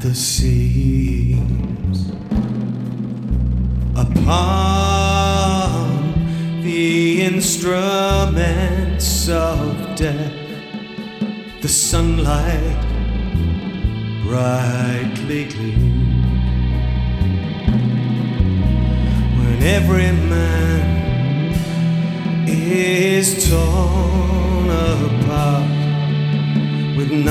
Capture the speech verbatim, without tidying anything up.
the seams upon the instruments of death. The sunlight brightly gleamed when every man is torn apart with